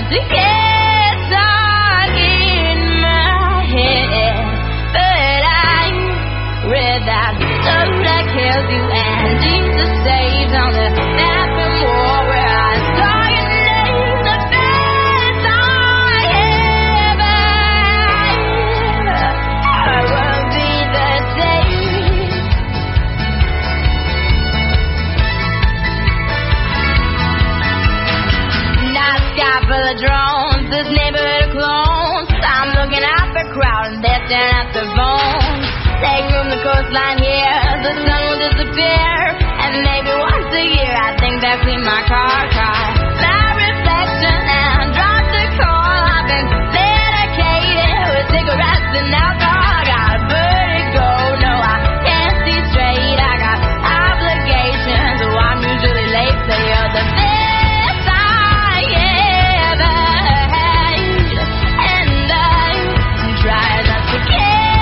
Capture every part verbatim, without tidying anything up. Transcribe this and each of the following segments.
to get stuck in my head. But I read that love that kills you and Jesus saves on the bathroom wall where I saw your name, the best I ever had. I won't be the same. Night sky full of drones, this neighborhood of clones. I'm looking out the crowd and they're staring at the phone. Take from the coastline here, the sun will disappear. And maybe once a year I think they'll clean my car car. My reflection and drop the call. I've been medicated with cigarettes and alcohol. I got a vertigo, no I can't see straight. I got obligations, so I'm usually late. So you're the best I ever had. And I try not to care.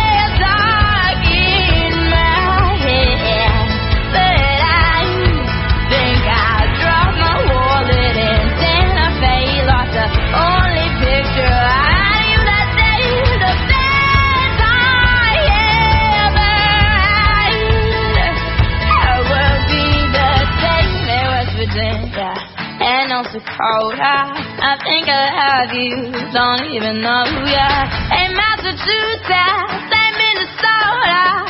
And North Dakota, I think I have you, don't even know, yeah. Hey, Massachusetts, hey, Minnesota.